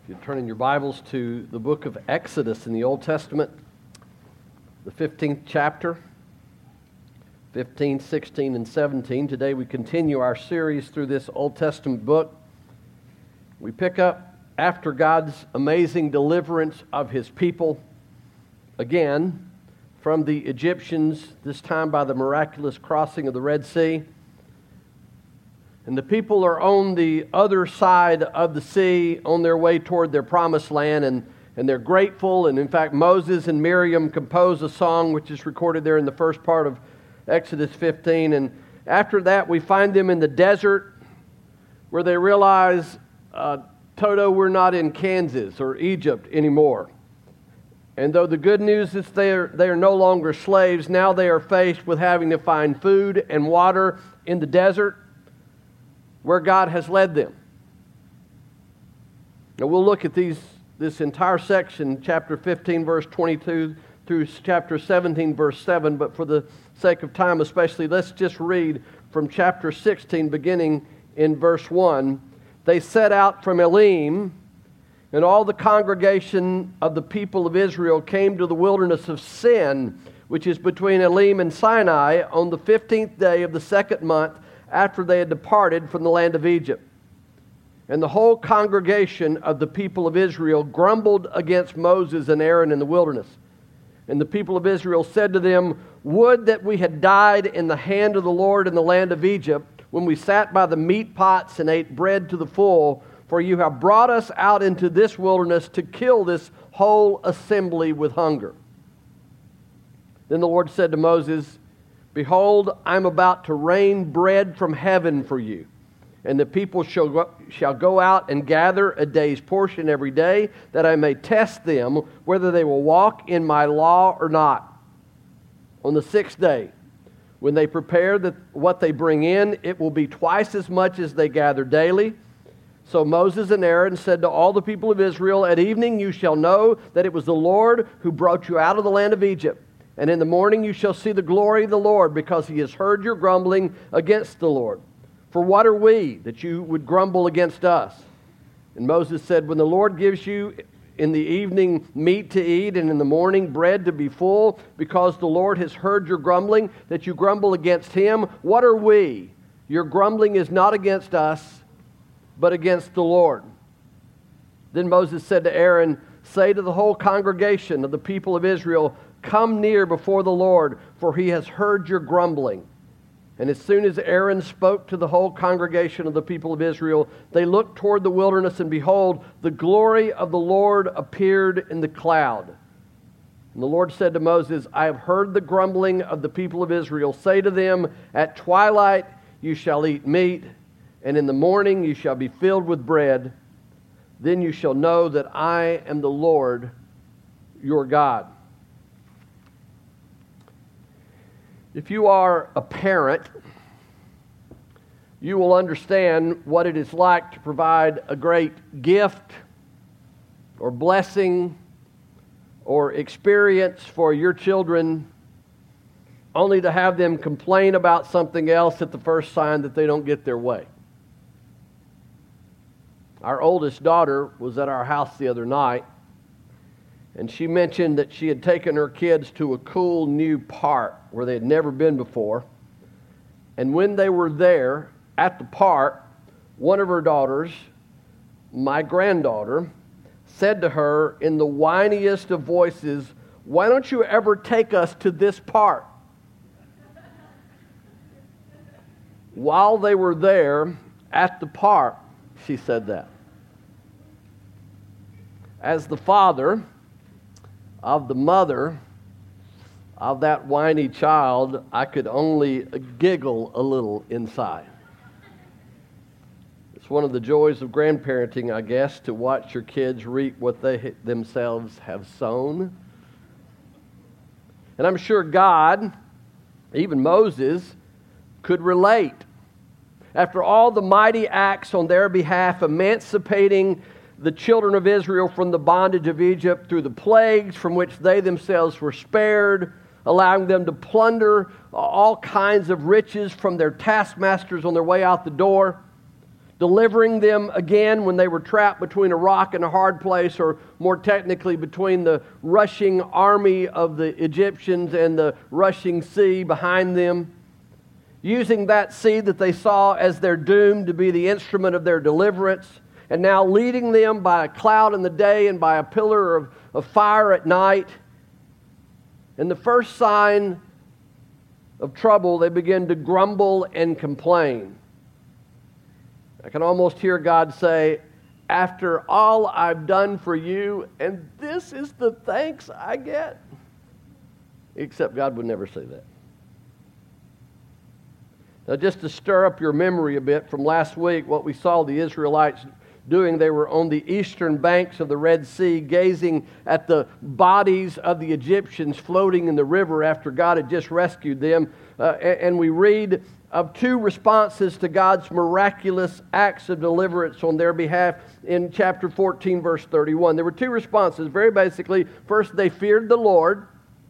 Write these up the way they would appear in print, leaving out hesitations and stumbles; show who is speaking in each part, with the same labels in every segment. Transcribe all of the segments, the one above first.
Speaker 1: You turn in your Bibles to the book of Exodus in the Old Testament, the 15th chapter, 15, 16, and 17. Today we continue our series through this Old Testament book. We pick up after God's amazing deliverance of His people, again, from the Egyptians, this time by the miraculous crossing of the Red Sea. And the people are on the other side of the sea on their way toward their promised land, and they're grateful. And in fact, Moses and Miriam compose a song which is recorded there in the first part of Exodus 15. And after that, we find them in the desert where they realize, Toto, we're not in Kansas or Egypt anymore. And though the good news is they are no longer slaves, now they are faced with having to find food and water in the desert where God has led them. Now we'll look at this entire section, chapter 15, verse 22 through chapter 17, verse 7, but for the sake of time especially, let's just read from chapter 16, beginning in verse 1. They set out from Elim, and all the congregation of the people of Israel came to the wilderness of Sin, which is between Elim and Sinai, on the 15th day of the second month, after they had departed from the land of Egypt. And the whole congregation of the people of Israel grumbled against Moses and Aaron in the wilderness. And the people of Israel said to them, "Would that we had died in the hand of the Lord in the land of Egypt, when we sat by the meat pots and ate bread to the full, for you have brought us out into this wilderness to kill this whole assembly with hunger." Then the Lord said to Moses, "Behold, I am about to rain bread from heaven for you, and the people shall go out and gather a day's portion every day, that I may test them whether they will walk in my law or not. On the sixth day, when they prepare what they bring in, it will be twice as much as they gather daily." So Moses and Aaron said to all the people of Israel, "At evening you shall know that it was the Lord who brought you out of the land of Egypt. And in the morning you shall see the glory of the Lord, because He has heard your grumbling against the Lord. For what are we, that you would grumble against us?" And Moses said, "When the Lord gives you in the evening meat to eat, and in the morning bread to be full, because the Lord has heard your grumbling, that you grumble against Him, what are we? Your grumbling is not against us, but against the Lord." Then Moses said to Aaron, "Say to the whole congregation of the people of Israel, 'Come near before the Lord, for He has heard your grumbling.'" And as soon as Aaron spoke to the whole congregation of the people of Israel, they looked toward the wilderness, and behold, the glory of the Lord appeared in the cloud. And the Lord said to Moses, "I have heard the grumbling of the people of Israel. Say to them, at twilight you shall eat meat, and in the morning you shall be filled with bread. Then you shall know that I am the Lord your God." If you are a parent, you will understand what it is like to provide a great gift or blessing or experience for your children, only to have them complain about something else at the first sign that they don't get their way. Our oldest daughter was at our house the other night, and she mentioned that she had taken her kids to a cool new park where they had never been before. And when they were there at the park, one of her daughters, my granddaughter, said to her in the whiniest of voices, "Why don't you ever take us to this park?" While they were there at the park, she said that. As the father of the mother of that whiny child, I could only giggle a little inside. It's one of the joys of grandparenting, I guess, to watch your kids reap what they themselves have sown. And I'm sure God, even Moses, could relate. After all the mighty acts on their behalf, emancipating the children of Israel from the bondage of Egypt through the plagues from which they themselves were spared, allowing them to plunder all kinds of riches from their taskmasters on their way out the door, delivering them again when they were trapped between a rock and a hard place, or more technically between the rushing army of the Egyptians and the rushing sea behind them, using that sea that they saw as their doom to be the instrument of their deliverance, and now leading them by a cloud in the day and by a pillar of fire at night. And the first sign of trouble, they begin to grumble and complain. I can almost hear God say, after all I've done for you, and this is the thanks I get. Except God would never say that. Now, just to stir up your memory a bit from last week, what we saw the Israelites doing, they were on the eastern banks of the Red Sea, gazing at the bodies of the Egyptians floating in the river after God had just rescued them. And we read of two responses to God's miraculous acts of deliverance on their behalf in chapter 14, verse 31. There were two responses, very basically. First, they feared the Lord,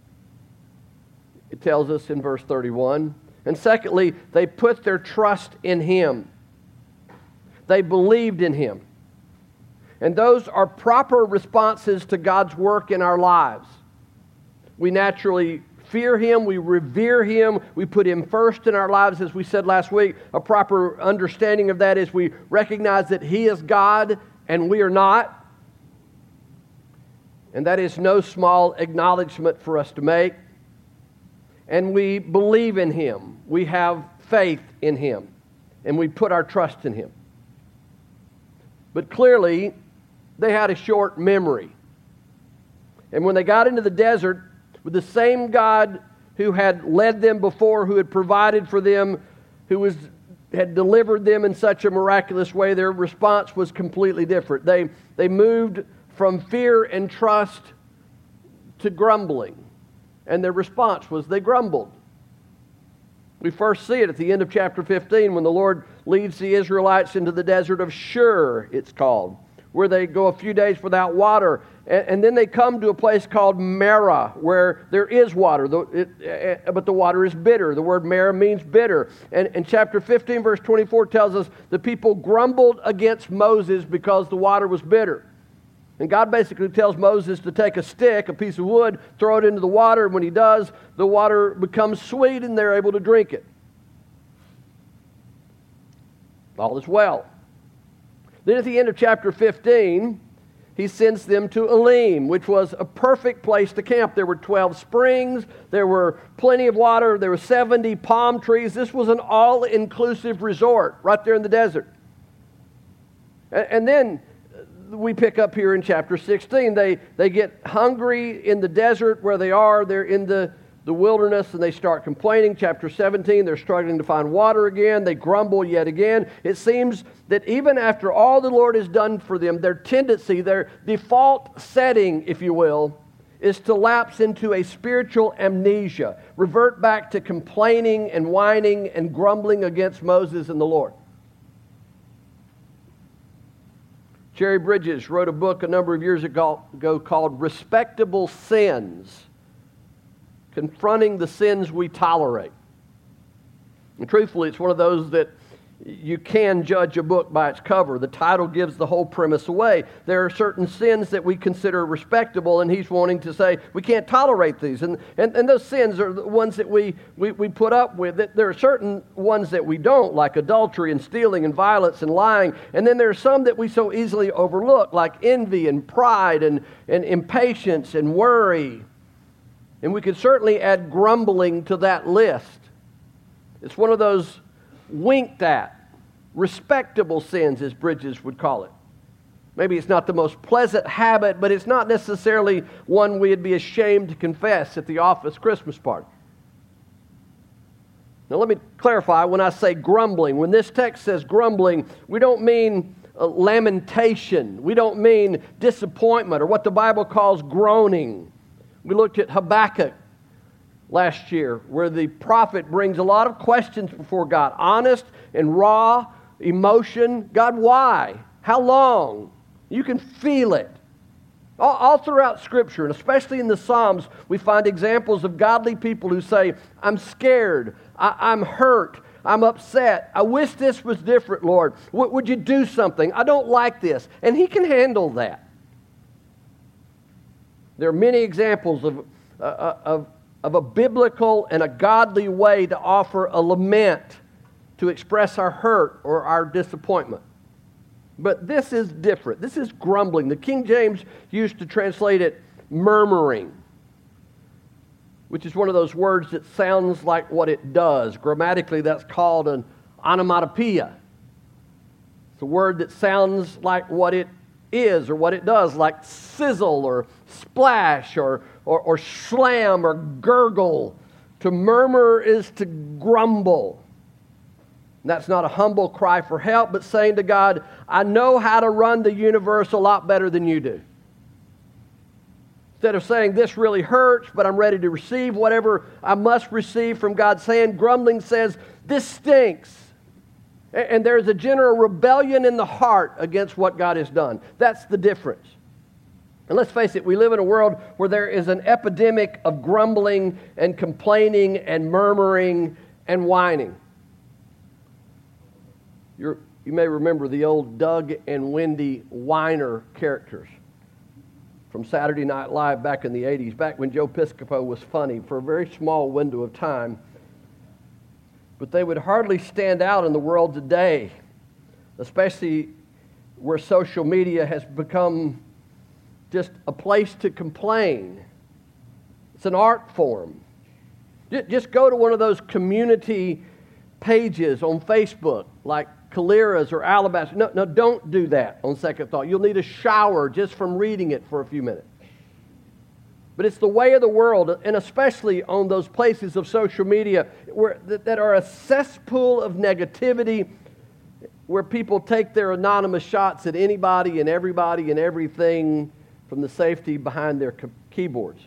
Speaker 1: it tells us in verse 31. And secondly, they put their trust in Him. They believed in Him. And those are proper responses to God's work in our lives. We naturally fear Him, we revere Him, we put Him first in our lives, as we said last week. A proper understanding of that is we recognize that He is God and we are not. And that is no small acknowledgement for us to make. And we believe in Him. We have faith in Him. And we put our trust in Him. But clearly, they had a short memory. And when they got into the desert with the same God who had led them before, who had provided for them, who had delivered them in such a miraculous way, their response was completely different. They moved from fear and trust to grumbling. And their response was they grumbled. We first see it at the end of chapter 15 when the Lord leads the Israelites into the desert of Shur, it's called, where they go a few days without water. And then they come to a place called Marah, where there is water, but the water is bitter. The word Marah means bitter. And chapter 15, verse 24 tells us the people grumbled against Moses because the water was bitter. And God basically tells Moses to take a stick, a piece of wood, throw it into the water, and when he does, the water becomes sweet and they're able to drink it. All is well. Then at the end of chapter 15, he sends them to Elim, which was a perfect place to camp. There were 12 springs, there were plenty of water, there were 70 palm trees. This was an all-inclusive resort right there in the desert. And then we pick up here in chapter 16. They get hungry in the desert where they are. They're in the wilderness and they start complaining. Chapter 17, they're struggling to find water again. They grumble yet again. It seems that even after all the Lord has done for them, their tendency, their default setting, if you will, is to lapse into a spiritual amnesia, revert back to complaining and whining and grumbling against Moses and the Lord. Jerry Bridges wrote a book a number of years ago called Respectable Sins, Confronting the Sins We Tolerate. And truthfully, it's one of those that you can judge a book by its cover. The title gives the whole premise away. There are certain sins that we consider respectable, and he's wanting to say we can't tolerate these. And those sins are the ones that we put up with. There are certain ones that we don't, like adultery and stealing and violence and lying. And then there are some that we so easily overlook, like envy and pride and impatience and worry. And we could certainly add grumbling to that list. It's one of those winked at, respectable sins, as Bridges would call it. Maybe it's not the most pleasant habit, but it's not necessarily one we'd be ashamed to confess at the office Christmas party. Now let me clarify, when I say grumbling, when this text says grumbling, we don't mean lamentation. We don't mean disappointment or what the Bible calls groaning. We looked at Habakkuk last year, where the prophet brings a lot of questions before God, honest and raw emotion. God, why? How long? You can feel it. All throughout Scripture, and especially in the Psalms, we find examples of godly people who say, I'm scared, I'm hurt, I'm upset. I wish this was different, Lord. Would you do something? I don't like this. And He can handle that. There are many examples of a biblical and a godly way to offer a lament to express our hurt or our disappointment. But this is different. This is grumbling. The King James used to translate it murmuring, which is one of those words that sounds like what it does. Grammatically, that's called an onomatopoeia. It's a word that sounds like what it is or what it does, like sizzle or splash or slam or gurgle. To murmur is to grumble. And that's not a humble cry for help, but saying to God, I know how to run the universe a lot better than you do. Instead of saying, this really hurts, but I'm ready to receive whatever I must receive from God's hand, grumbling says, this stinks. And there's a general rebellion in the heart against what God has done. That's the difference. And let's face it, we live in a world where there is an epidemic of grumbling and complaining and murmuring and whining. You may remember the old Doug and Wendy Whiner characters from Saturday Night Live back in the 80s, back when Joe Piscopo was funny for a very small window of time. But they would hardly stand out in the world today, especially where social media has become just a place to complain. It's an art form. Just go to one of those community pages on Facebook, like Calera's or Alabaster. No, don't do that on second thought. You'll need a shower just from reading it for a few minutes. But it's the way of the world, and especially on those places of social media that are a cesspool of negativity, where people take their anonymous shots at anybody and everybody and everything from the safety behind their keyboards.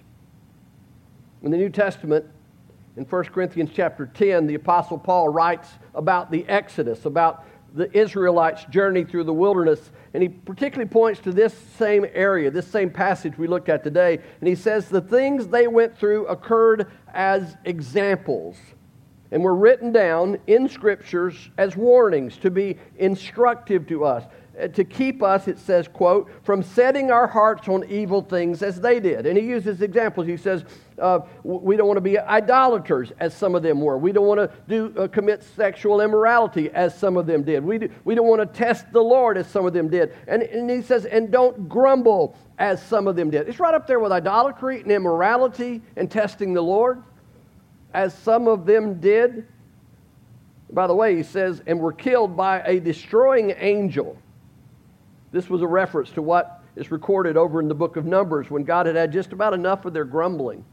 Speaker 1: In the New Testament, in 1 Corinthians chapter 10, the Apostle Paul writes about the Exodus, about the Israelites' journey through the wilderness, and he particularly points to this same area, this same passage we looked at today, and he says the things they went through occurred as examples and were written down in Scriptures as warnings to be instructive to us, to keep us, it says, quote, from setting our hearts on evil things as they did. And he uses examples. He says, we don't want to be idolaters as some of them were. We don't want to commit sexual immorality as some of them did. We don't want to test the Lord as some of them did. And he says, and don't grumble as some of them did. It's right up there with idolatry and immorality and testing the Lord as some of them did. By the way, he says, and were killed by a destroying angel. This was a reference to what is recorded over in the book of Numbers when God had just about enough of their grumbling.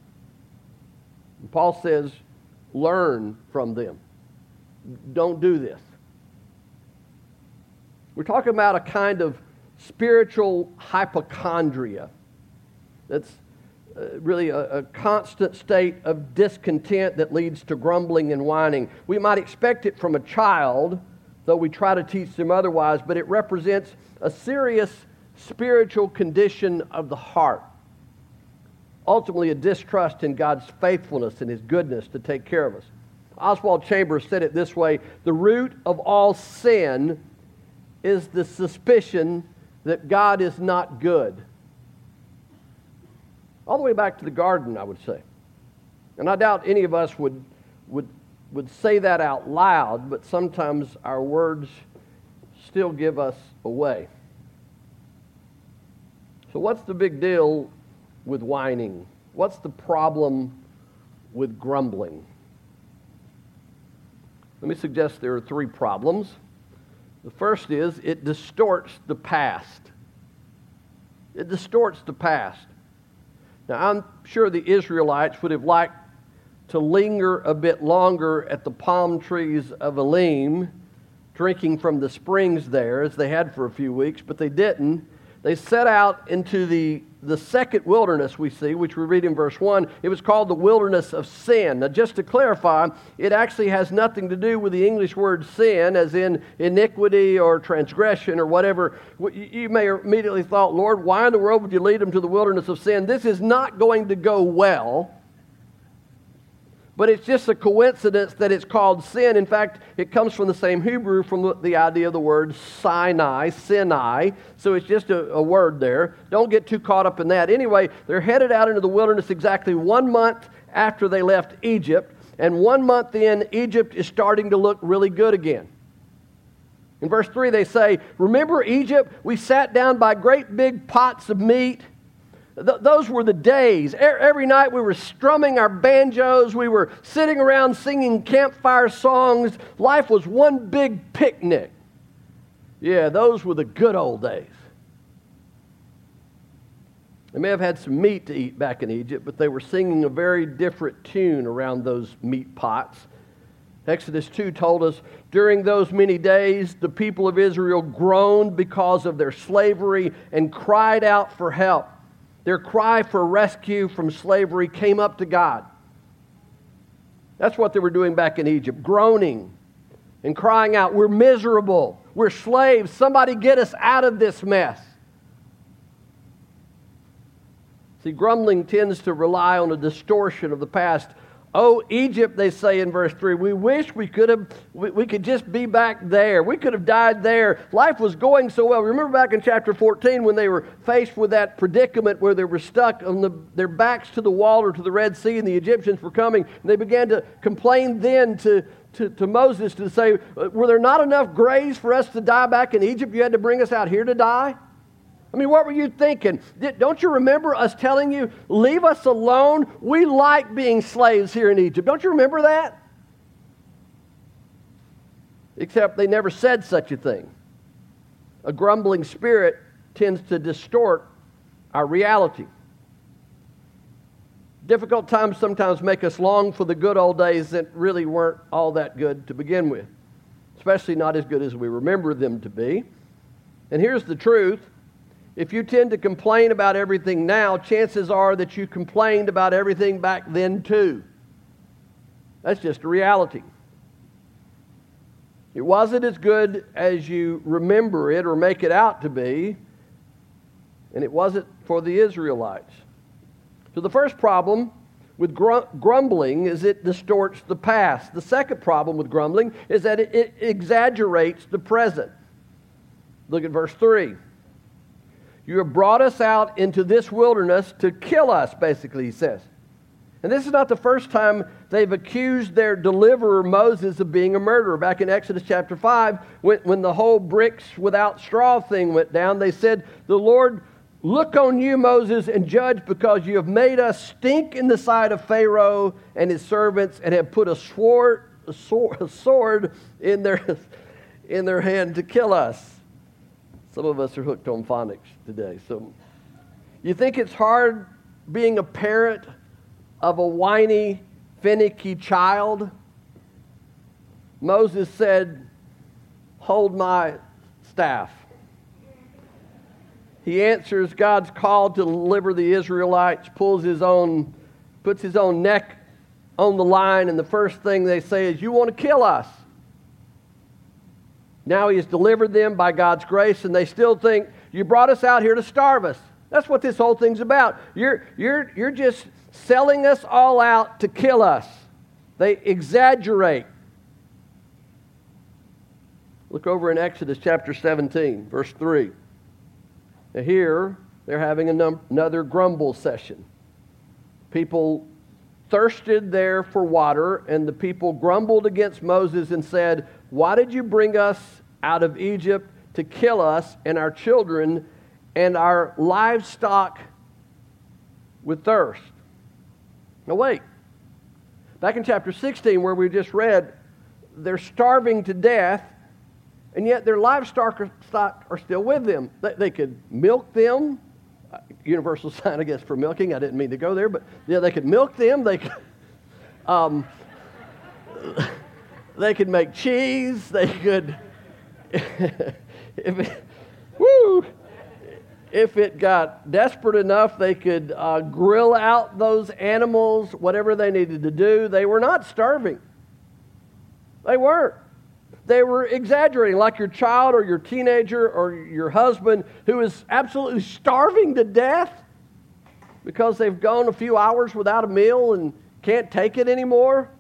Speaker 1: And Paul says, learn from them. Don't do this. We're talking about a kind of spiritual hypochondria. That's really a constant state of discontent that leads to grumbling and whining. We might expect it from a child, though we try to teach them otherwise, but it represents a serious spiritual condition of the heart. Ultimately, a distrust in God's faithfulness and His goodness to take care of us. Oswald Chambers said it this way: the root of all sin is the suspicion that God is not good. All the way back to the garden, I would say. And I doubt any of us would say that out loud, but sometimes our words still give us away. So what's the big deal with whining? What's the problem with grumbling? Let me suggest there are three problems. The first is it distorts the past. It distorts the past. Now, I'm sure the Israelites would have liked to linger a bit longer at the palm trees of Elim, drinking from the springs there, as they had for a few weeks, but they didn't. They set out into the second wilderness we see, which we read in verse 1. It was called the wilderness of sin. Now, just to clarify, it actually has nothing to do with the English word sin, as in iniquity or transgression or whatever. You may have immediately thought, Lord, why in the world would you lead them to the wilderness of sin? This is not going to go well. But it's just a coincidence that it's called sin. In fact, it comes from the same Hebrew, from the idea of the word Sinai. So it's just a word there. Don't get too caught up in that. Anyway, they're headed out into the wilderness exactly 1 month after they left Egypt. And 1 month in, Egypt is starting to look really good again. In verse 3, they say, remember Egypt? We sat down by great big pots of meat. Those were the days. Every night we were strumming our banjos. We were sitting around singing campfire songs. Life was one big picnic. Yeah, those were the good old days. They may have had some meat to eat back in Egypt, but they were singing a very different tune around those meat pots. Exodus 2 told us, during those many days, the people of Israel groaned because of their slavery and cried out for help. Their cry for rescue from slavery came up to God. That's what they were doing back in Egypt, groaning and crying out, we're miserable, we're slaves, somebody get us out of this mess. See, grumbling tends to rely on a distortion of the past. Oh, Egypt, they say in verse 3, we wish we could just be back there. We could have died there. Life was going so well. Remember back in chapter 14 when they were faced with that predicament where they were stuck on their backs to the wall or to the Red Sea and the Egyptians were coming. And they began to complain then to Moses to say, were there not enough graves for us to die back in Egypt? You had to bring us out here to die? I mean, what were you thinking? Don't you remember us telling you, leave us alone? We like being slaves here in Egypt. Don't you remember that? Except they never said such a thing. A grumbling spirit tends to distort our reality. Difficult times sometimes make us long for the good old days that really weren't all that good to begin with, especially not as good as we remember them to be. And here's the truth. If you tend to complain about everything now, chances are that you complained about everything back then too. That's just a reality. It wasn't as good as you remember it or make it out to be, and it wasn't for the Israelites. So the first problem with grumbling is it distorts the past. The second problem with grumbling is that it exaggerates the present. Look at verse 3. You have brought us out into this wilderness to kill us, basically, he says. And this is not the first time they've accused their deliverer, Moses, of being a murderer. Back in Exodus chapter 5, when the whole bricks without straw thing went down, they said, the Lord, look on you, Moses, and judge, because you have made us stink in the sight of Pharaoh and his servants and have put a sword in their hand to kill us. Some of us are hooked on phonics today. So, you think it's hard being a parent of a whiny, finicky child? Moses said, hold my staff. He answers God's call to deliver the Israelites, puts his own neck on the line, and the first thing they say is, you want to kill us. Now he has delivered them by God's grace, and they still think, you brought us out here to starve us. That's what this whole thing's about. You're just selling us all out to kill us. They exaggerate. Look over in Exodus chapter 17, verse 3. Now here, they're having another grumble session. People thirsted there for water, and the people grumbled against Moses and said, why did you bring us out of Egypt to kill us and our children and our livestock with thirst? Now wait. Back in chapter 16 where we just read, they're starving to death, and yet their livestock are still with them. They could milk them. Universal sign, I guess, for milking. I didn't mean to go there, but yeah, they could milk them. They could, they could make cheese. They could, if it got desperate enough, they could grill out those animals, whatever they needed to do. They were not starving. They weren't. They were exaggerating, like your child or your teenager or your husband who is absolutely starving to death because they've gone a few hours without a meal and can't take it anymore.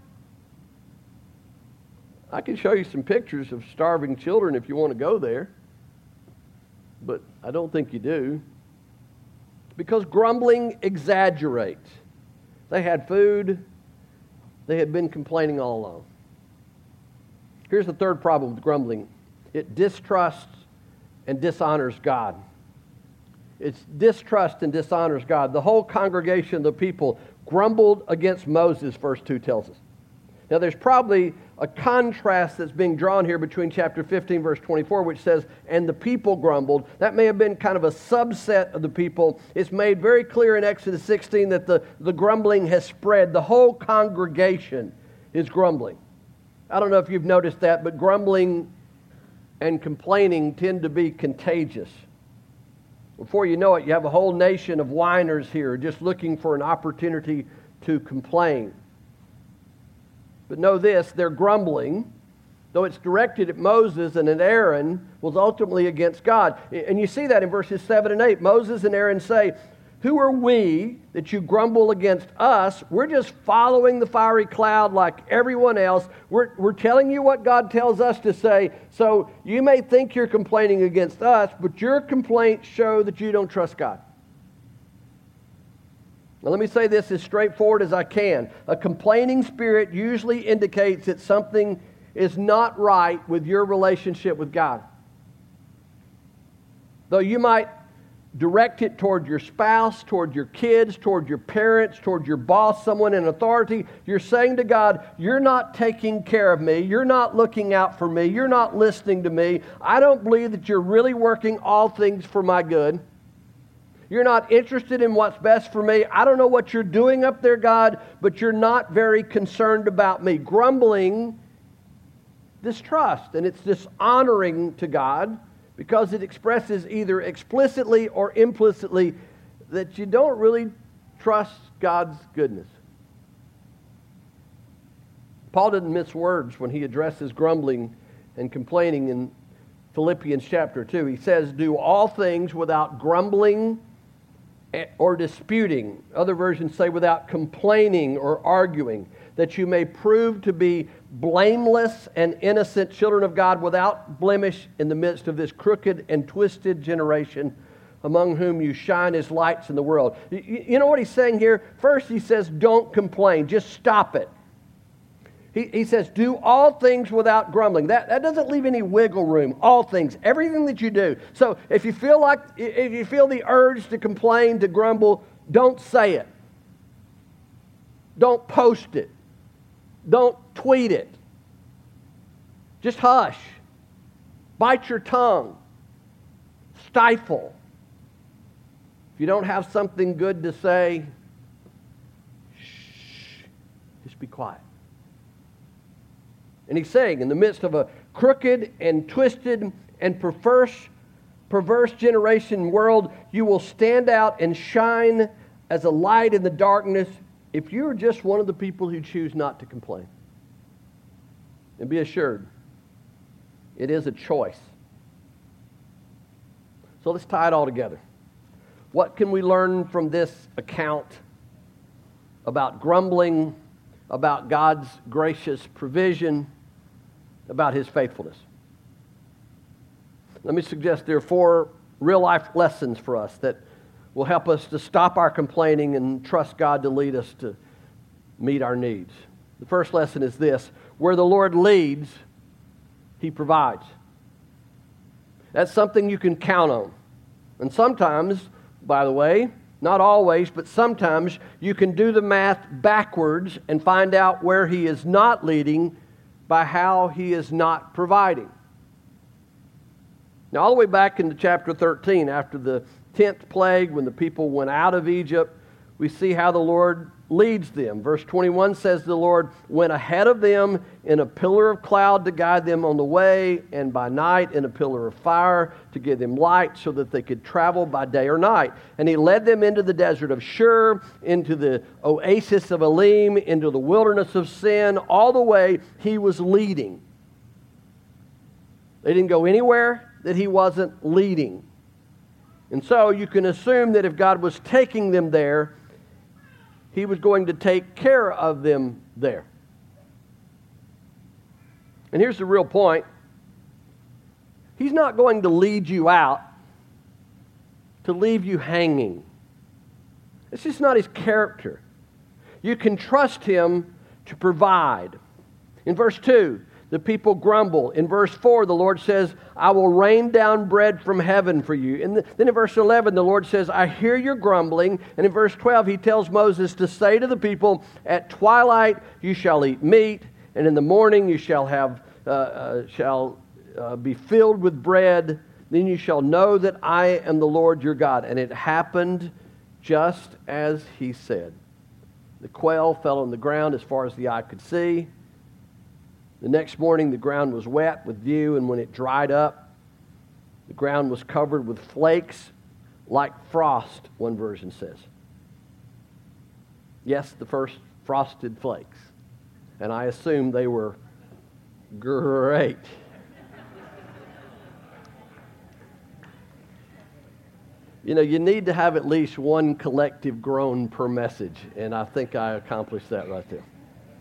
Speaker 1: I can show you some pictures of starving children if you want to go there, but I don't think you do. Because grumbling exaggerates. They had food. They had been complaining all along. Here's the third problem with grumbling. It distrusts and dishonors God. It's distrust and dishonors God. The whole congregation of the people grumbled against Moses, verse 2 tells us. Now there's probably a contrast that's being drawn here between chapter 15, verse 24, which says, and the people grumbled. That may have been kind of a subset of the people. It's made very clear in Exodus 16 that the grumbling has spread. The whole congregation is grumbling. I don't know if you've noticed that, but grumbling and complaining tend to be contagious. Before you know it, you have a whole nation of whiners here just looking for an opportunity to complain. But know this, their grumbling, though it's directed at Moses and at Aaron, was ultimately against God. And you see that in verses 7 and 8. Moses and Aaron say, who are we that you grumble against us? We're just following the fiery cloud like everyone else. We're telling you what God tells us to say. So you may think you're complaining against us, but your complaints show that you don't trust God. Now let me say this as straightforward as I can. A complaining spirit usually indicates that something is not right with your relationship with God. Though you might direct it toward your spouse, toward your kids, toward your parents, toward your boss, someone in authority, you're saying to God, you're not taking care of me, you're not looking out for me, you're not listening to me. I don't believe that you're really working all things for my good. You're not interested in what's best for me. I don't know what you're doing up there, God, but you're not very concerned about me. Grumbling, distrust, and it's dishonoring to God because it expresses either explicitly or implicitly that you don't really trust God's goodness. Paul didn't mince words when he addresses grumbling and complaining in Philippians chapter 2. He says, do all things without grumbling or disputing. Other versions say without complaining or arguing, that you may prove to be blameless and innocent children of God without blemish in the midst of this crooked and twisted generation among whom you shine as lights in the world. You know what he's saying here? First he says don't complain, just stop it. He says, do all things without grumbling. That doesn't leave any wiggle room. All things, everything that you do. So if you feel the urge to complain, to grumble, don't say it. Don't post it. Don't tweet it. Just hush. Bite your tongue. Stifle. If you don't have something good to say, shh, just be quiet. And he's saying, in the midst of a crooked and twisted and perverse generation world, you will stand out and shine as a light in the darkness if you're just one of the people who choose not to complain. And be assured, it is a choice. So let's tie it all together. What can we learn from this account about grumbling, about God's gracious provision, about His faithfulness? Let me suggest there are 4 real-life lessons for us that will help us to stop our complaining and trust God to lead us to meet our needs. The first lesson is this: where the Lord leads, He provides. That's something you can count on. And sometimes, by the way, not always, but sometimes you can do the math backwards and find out where He is not leading by how He is not providing. Now, all the way back into chapter 13, after the 10th plague, when the people went out of Egypt, we see how the Lord leads them. Verse 21 says the Lord went ahead of them in a pillar of cloud to guide them on the way, and by night in a pillar of fire to give them light so that they could travel by day or night. And He led them into the desert of Shur, into the oasis of Elim, into the wilderness of Sin. All the way He was leading. They didn't go anywhere that He wasn't leading. And so you can assume that if God was taking them there, He was going to take care of them there. And here's the real point. He's not going to lead you out to leave you hanging. It's just not his character. You can trust him to provide. In verse 2, the people grumble. In verse 4, the Lord says, I will rain down bread from heaven for you. And then in verse 11, the Lord says, I hear your grumbling. And in verse 12, he tells Moses to say to the people, at twilight you shall eat meat, and in the morning you shall be filled with bread. Then you shall know that I am the Lord your God. And it happened just as he said. The quail fell on the ground as far as the eye could see. The next morning the ground was wet with dew, and when it dried up, the ground was covered with flakes like frost, one version says. Yes, the first frosted flakes. And I assume they were great. You know, you need to have at least one collective groan per message, and I think I accomplished that right there.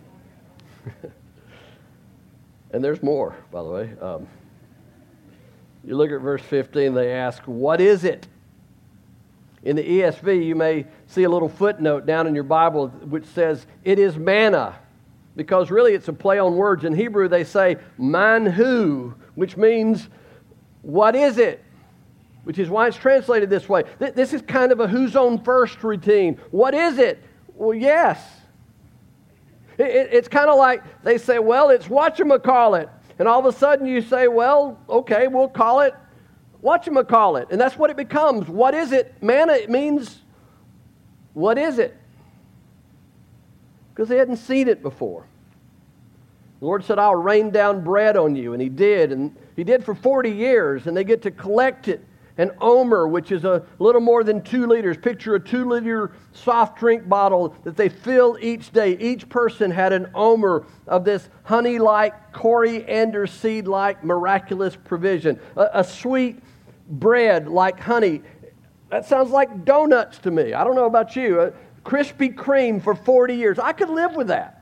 Speaker 1: And there's more, by the way. You look at verse 15, they ask, what is it? In the ESV, you may see a little footnote down in your Bible which says, it is manna, because really it's a play on words. In Hebrew, they say, manhu, which means, what is it? Which is why it's translated this way. This is kind of a who's on first routine. What is it? Well, yes. It's kind of like they say, well, it's whatchamacallit. And all of a sudden you say, well, okay, we'll call it whatchamacallit. And that's what it becomes. What is it? Manna, it means, what is it? Because they hadn't seen it before. The Lord said, I'll rain down bread on you. And he did. And he did for 40 years. And they get to collect it. An omer, which is a little more than 2 liters. Picture a 2-liter soft drink bottle that they fill each day. Each person had an omer of this honey-like, coriander seed-like miraculous provision. A sweet bread like honey. That sounds like donuts to me. I don't know about you. Krispy Kreme for 40 years. I could live with that.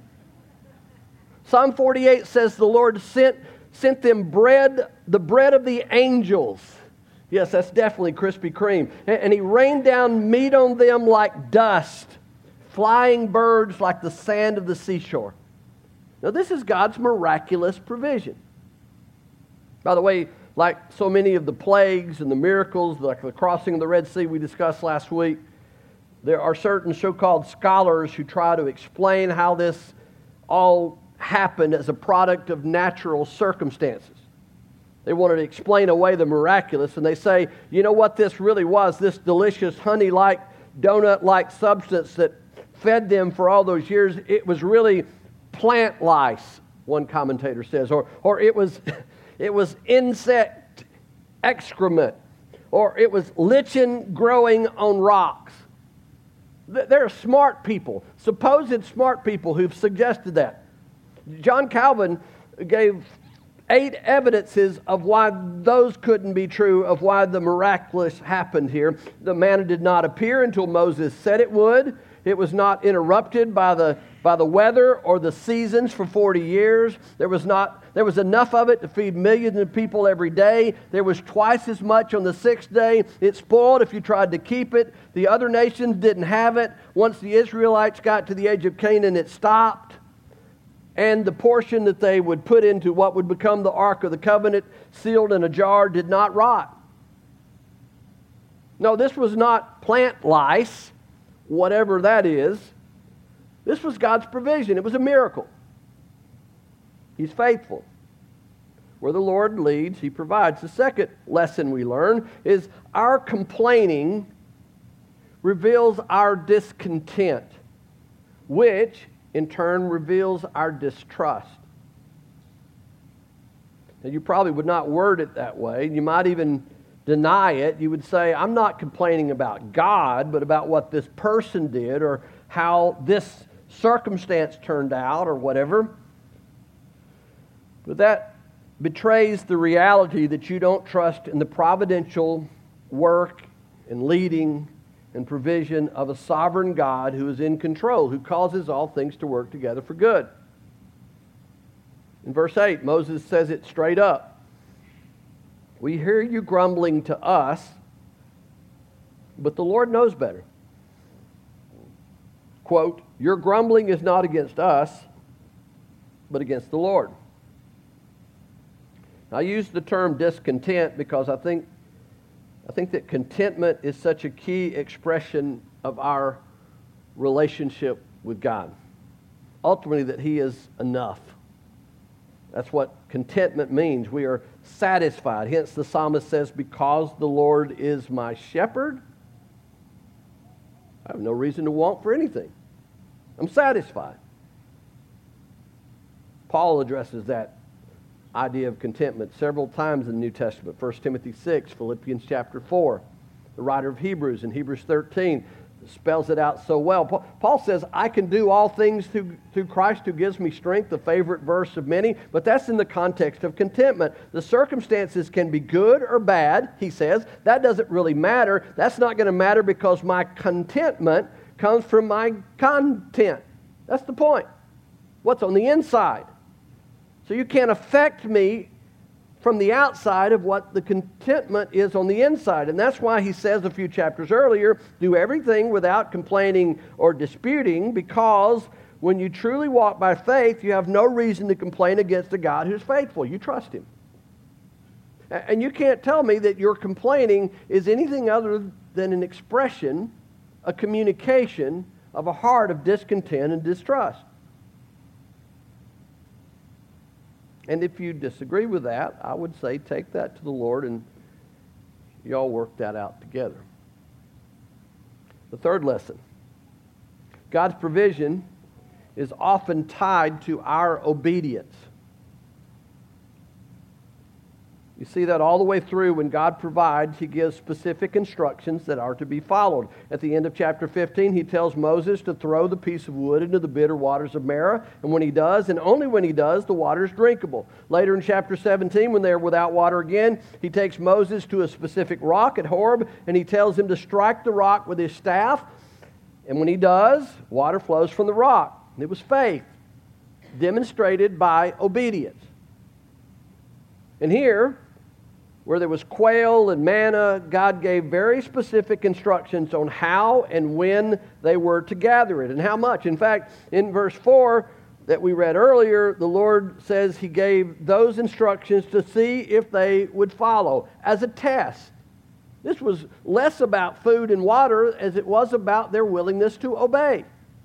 Speaker 1: Psalm 48 says the Lord sent them bread, the bread of the angels. Yes, that's definitely Krispy Kreme. And he rained down meat on them like dust, flying birds like the sand of the seashore. Now, this is God's miraculous provision. By the way, like so many of the plagues and the miracles, like the crossing of the Red Sea we discussed last week, there are certain so-called scholars who try to explain how this all happened as a product of natural circumstances. They wanted to explain away the miraculous, and they say, you know what this really was? This delicious honey-like, donut-like substance that fed them for all those years, it was really plant lice, one commentator says, or it was insect excrement, or it was lichen growing on rocks. There are smart people, supposed smart people, who've suggested that. John Calvin gave 8 evidences of why those couldn't be true, of why the miraculous happened here. The manna did not appear until Moses said it would. It was not interrupted by the weather or the seasons for 40 years. There was enough of it to feed millions of people every day. There was twice as much on the 6th day. It spoiled if you tried to keep it. The other nations didn't have it. Once the Israelites got to the age of Canaan, it stopped. And the portion that they would put into what would become the Ark of the Covenant, sealed in a jar, did not rot. No, this was not plant lice, whatever that is. This was God's provision. It was a miracle. He's faithful. Where the Lord leads, He provides. The second lesson we learn is our complaining reveals our discontent, which in turn reveals our distrust. Now, you probably would not word it that way. You might even deny it. You would say, I'm not complaining about God, but about what this person did or how this circumstance turned out or whatever. But that betrays the reality that you don't trust in the providential work and leading and provision of a sovereign God who is in control, who causes all things to work together for good. In verse 8, Moses says it straight up. We hear you grumbling to us, but the Lord knows better. Quote, your grumbling is not against us, but against the Lord. I use the term discontent because I think that contentment is such a key expression of our relationship with God. Ultimately, that He is enough. That's what contentment means. We are satisfied. Hence the psalmist says, because the Lord is my shepherd, I have no reason to want for anything. I'm satisfied. Paul addresses that idea of contentment several times in the New Testament. 1 Timothy 6, Philippians chapter 4. The writer of Hebrews in Hebrews 13 spells it out so well. Paul says, I can do all things through Christ who gives me strength, the favorite verse of many, but that's in the context of contentment. The circumstances can be good or bad, he says. That doesn't really matter. That's not going to matter because my contentment comes from my content. That's the point. What's on the inside. So you can't affect me from the outside of what the contentment is on the inside. And that's why he says a few chapters earlier, do everything without complaining or disputing, because when you truly walk by faith, you have no reason to complain against a God who's faithful. You trust Him. And you can't tell me that your complaining is anything other than an expression, a communication of a heart of discontent and distrust. And if you disagree with that, I would say take that to the Lord and y'all work that out together. The third lesson. God's provision is often tied to our obedience. You see that all the way through. When God provides, He gives specific instructions that are to be followed. At the end of chapter 15, He tells Moses to throw the piece of wood into the bitter waters of Marah. And when he does, and only when he does, the water is drinkable. Later in chapter 17, when they're without water again, He takes Moses to a specific rock at Horeb, and He tells him to strike the rock with his staff. And when he does, water flows from the rock. It was faith demonstrated by obedience. And here, where there was quail and manna, God gave very specific instructions on how and when they were to gather it and how much. In fact, in verse 4 that we read earlier, the Lord says He gave those instructions to see if they would follow as a test. This was less about food and water as it was about their willingness to obey.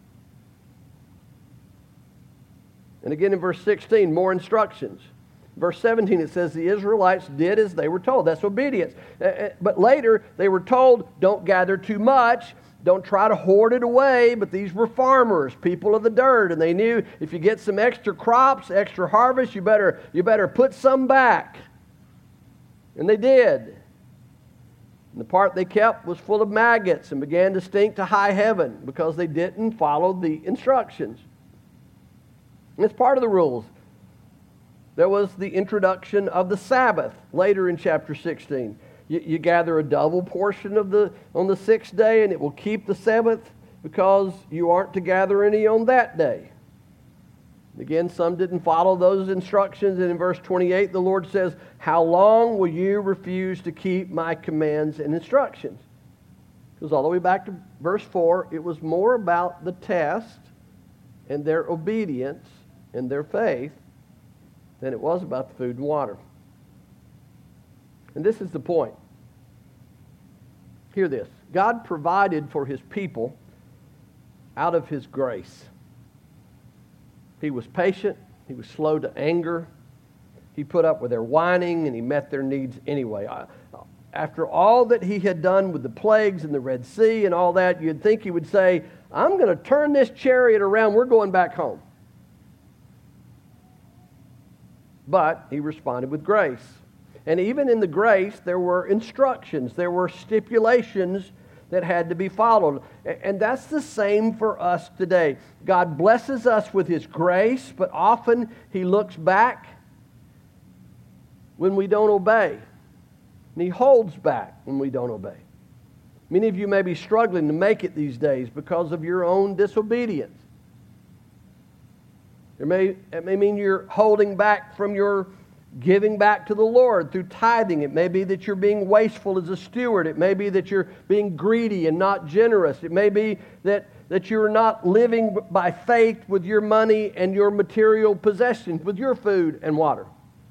Speaker 1: And again in verse 16, more instructions. Verse 17, it says the Israelites did as they were told. That's obedience. But later, they were told, don't gather too much. Don't try to hoard it away. But these were farmers, people of the dirt. And they knew if you get some extra crops, extra harvest, you better put some back. And they did. And the part they kept was full of maggots and began to stink to high heaven because they didn't follow the instructions. And it's part of the rules. There was the introduction of the Sabbath later in chapter 16. You gather a double portion on the sixth day, and it will keep the seventh because you aren't to gather any on that day. Again, some didn't follow those instructions, and in verse 28, the Lord says, how long will you refuse to keep my commands and instructions? Because all the way back to verse 4, it was more about the test and their obedience and their faith than it was about the food and water. And this is the point. Hear this. God provided for His people out of His grace. He was patient. He was slow to anger. He put up with their whining, and He met their needs anyway. After all that He had done with the plagues and the Red Sea and all that, you'd think He would say, I'm going to turn this chariot around. We're going back home. But He responded with grace. And even in the grace, there were instructions. There were stipulations that had to be followed. And that's the same for us today. God blesses us with His grace, but often He looks back when we don't obey. And He holds back when we don't obey. Many of you may be struggling to make it these days because of your own disobedience. It may mean you're holding back from your giving back to the Lord through tithing. It may be that you're being wasteful as a steward. It may be that you're being greedy and not generous. It may be that you're not living by faith with your money and your material possessions, with your food and water.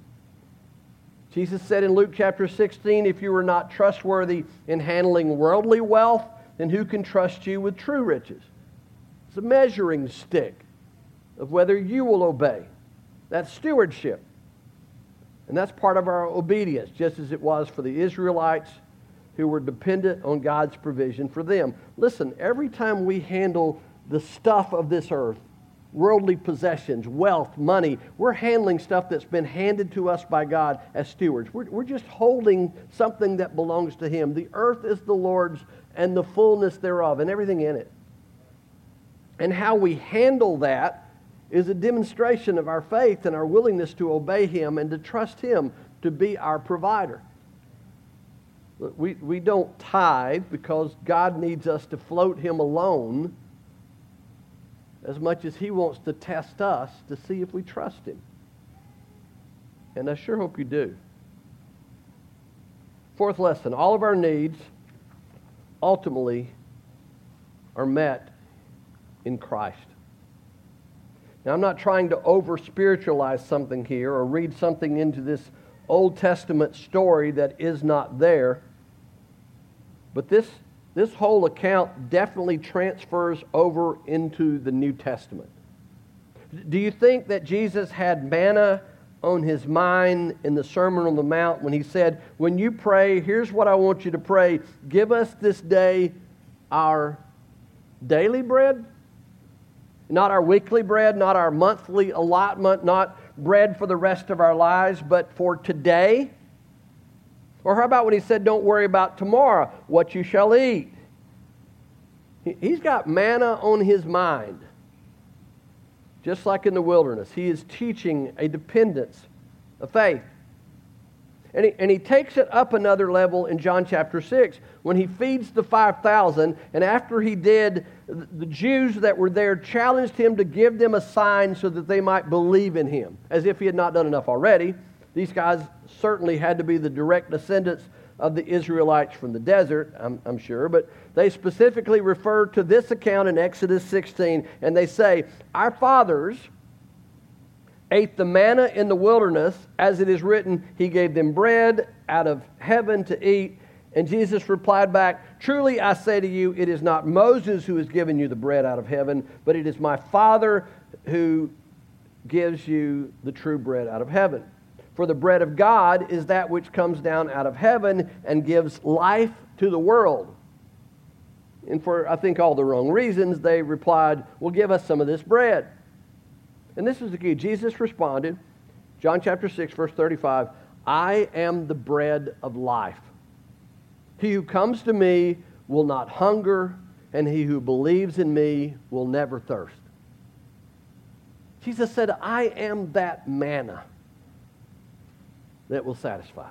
Speaker 1: Jesus said in Luke chapter 16, if you are not trustworthy in handling worldly wealth, then who can trust you with true riches? It's a measuring stick of whether you will obey. That's stewardship. And that's part of our obedience, just as it was for the Israelites who were dependent on God's provision for them. Listen, every time we handle the stuff of this earth, worldly possessions, wealth, money, we're handling stuff that's been handed to us by God as stewards. We're just holding something that belongs to Him. The earth is the Lord's and the fullness thereof and everything in it. And how we handle that is a demonstration of our faith and our willingness to obey Him and to trust Him to be our provider. We don't tithe because God needs us to float Him alone as much as He wants to test us to see if we trust Him. And I sure hope you do. Fourth lesson, all of our needs ultimately are met in Christ. Now, I'm not trying to over-spiritualize something here or read something into this Old Testament story that is not there. But this whole account definitely transfers over into the New Testament. Do you think that Jesus had manna on His mind in the Sermon on the Mount when He said, when you pray, here's what I want you to pray. Give us this day our daily bread? Not our weekly bread, not our monthly allotment, not bread for the rest of our lives, but for today? Or how about when He said, don't worry about tomorrow, what you shall eat? He's got manna on His mind. Just like in the wilderness, He is teaching a dependence, a faith. And he takes it up another level in John chapter 6 when He feeds the 5,000. And after He did, the Jews that were there challenged Him to give them a sign so that they might believe in Him, as if He had not done enough already. These guys certainly had to be the direct descendants of the Israelites from the desert, I'm sure. But they specifically refer to this account in Exodus 16. And they say, our fathers ate the manna in the wilderness, as it is written, He gave them bread out of heaven to eat. And Jesus replied back, truly I say to you, it is not Moses who has given you the bread out of heaven, but it is my Father who gives you the true bread out of heaven. For the bread of God is that which comes down out of heaven and gives life to the world. And for, I think, all the wrong reasons, they replied, well, give us some of this bread. And this is the key. Jesus responded, John chapter 6, verse 35, I am the bread of life. He who comes to me will not hunger, and he who believes in me will never thirst. Jesus said, I am that manna that will satisfy.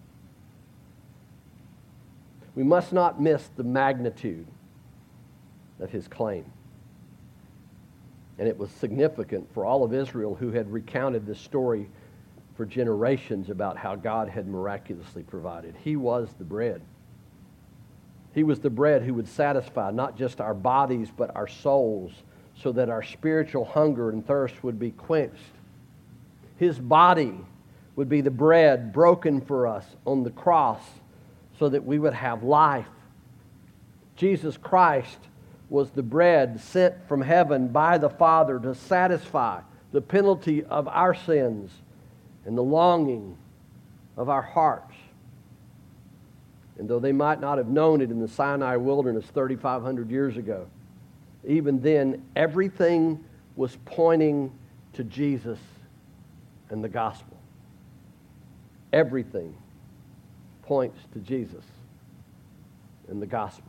Speaker 1: We must not miss the magnitude of His claim. And it was significant for all of Israel who had recounted this story for generations about how God had miraculously provided. He was the bread. He was the bread who would satisfy not just our bodies but our souls, so that our spiritual hunger and thirst would be quenched. His body would be the bread broken for us on the cross so that we would have life. Jesus Christ was the bread sent from heaven by the Father to satisfy the penalty of our sins and the longing of our hearts. And though they might not have known it in the Sinai wilderness 3,500 years ago, even then everything was pointing to Jesus and the gospel. Everything points to Jesus and the gospel.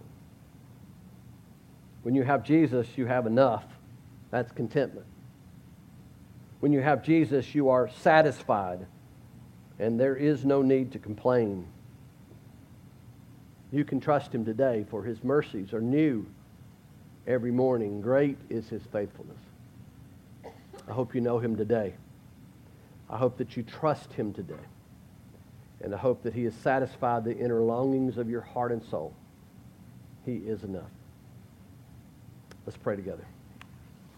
Speaker 1: When you have Jesus, you have enough. That's contentment. When you have Jesus, you are satisfied, and there is no need to complain. You can trust Him today, for His mercies are new every morning. Great is His faithfulness. I hope you know him today. I hope that you trust him today. And I hope that he has satisfied the inner longings of your heart and soul. He is enough. Let's pray together.